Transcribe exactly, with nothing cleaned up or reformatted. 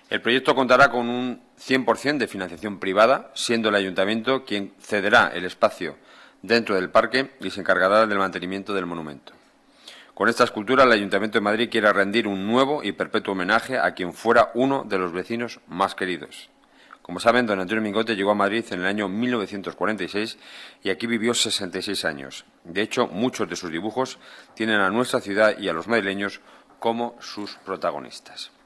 El proyecto contará con un cien por cien de financiación privada, siendo el Ayuntamiento quien cederá el espacio dentro del parque y se encargará del mantenimiento del monumento. Con esta escultura, el Ayuntamiento de Madrid quiere rendir un nuevo y perpetuo homenaje a quien fuera uno de los vecinos más queridos. Como saben, don Antonio Mingote llegó a Madrid en el año mil novecientos cuarenta y seis y aquí vivió sesenta y seis años. De hecho, muchos de sus dibujos tienen a nuestra ciudad y a los madrileños como sus protagonistas.